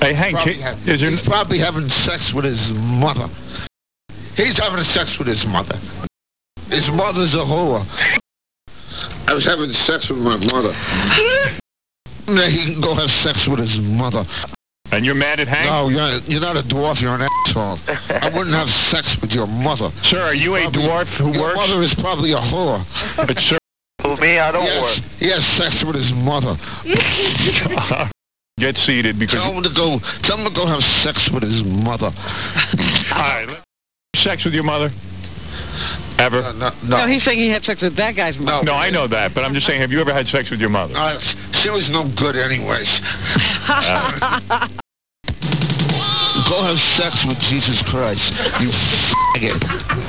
Hey, Hank, He's probably having sex with his mother. He's having sex with his mother. His mother's a whore. I was having sex with my mother. Now he can go have sex with his mother. And you're mad at Hank? No, you're not a dwarf, you're an asshole. I wouldn't have sex with your mother. Sir, are you a dwarf who your works? Your mother is probably a whore. But sir... Me, I don't work. He has sex with his mother. Get seated because... Tell him to go have sex with his mother. All right. Sex with your mother? Ever? No, he's saying he had sex with that guy's mother. No, I know that, but I'm just saying, have you ever had sex with your mother? She was no good anyways. Go have sex with Jesus Christ, you faggot.